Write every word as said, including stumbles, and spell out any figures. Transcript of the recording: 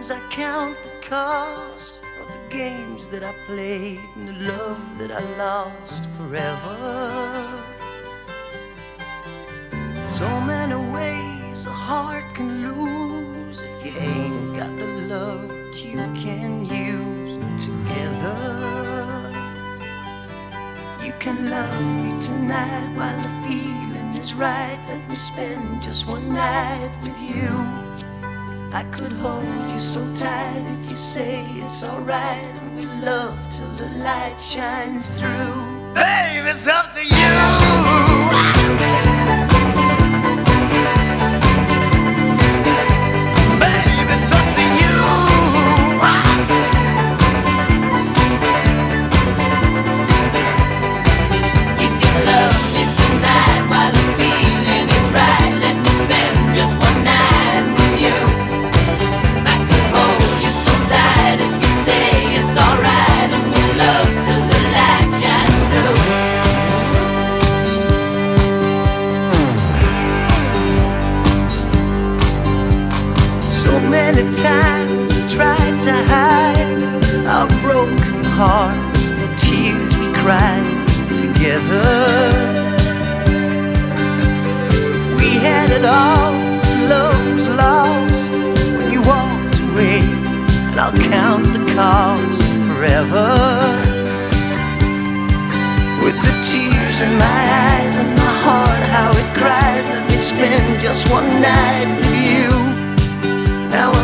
Sometimes I count the cost of the games that I played and the love that I lost forever. So many ways a heart can lose if you ain't got the love that you can use together. You can love me tonight while the feeling is right. Let me spend just one night with you. I could hold you so tight if you say it's alright, and we love till the light shines through. Babe, it's up to you. Babe, it's up to you. You can love me tonight while the feeling is right. Let me spend just one night with you. I could hold you so tight if you say it's alright, and we love till the light shines through. So many times we tried to hide our broken hearts and the tears we cried together. We had it all, love was lost when you walked away, and I'll count the cost forever. With the tears in my eyes and my heart how it cries, let me spend just one night with you. Now